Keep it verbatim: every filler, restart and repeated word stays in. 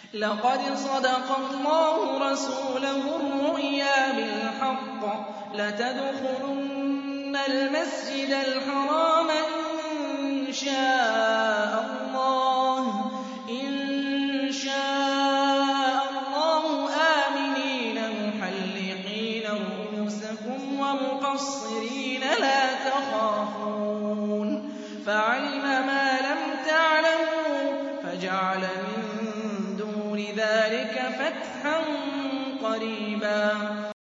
لَقَدْ صَدَقَ اللَّهُ رَسُولَهُ الرُّؤْيَا بِالْحَقِّ لَتَدْخُلُنَّ الْمَسْجِدَ الْحَرَامَ إِن شَاءَ اللَّهُ إِن شَاءَ اللَّهُ آمِنِينَ مُحَلِّقِينَ رُءُوسَكُمْ وَمُقَصِّرِينَ لَا تَخَافُونَ فَعَلِمَ مَا لَمْ تَعْلَمُوا فَجَعَلَ مِن دُونِ ذَٰلِكَ فَتْحًا قَرِيبًا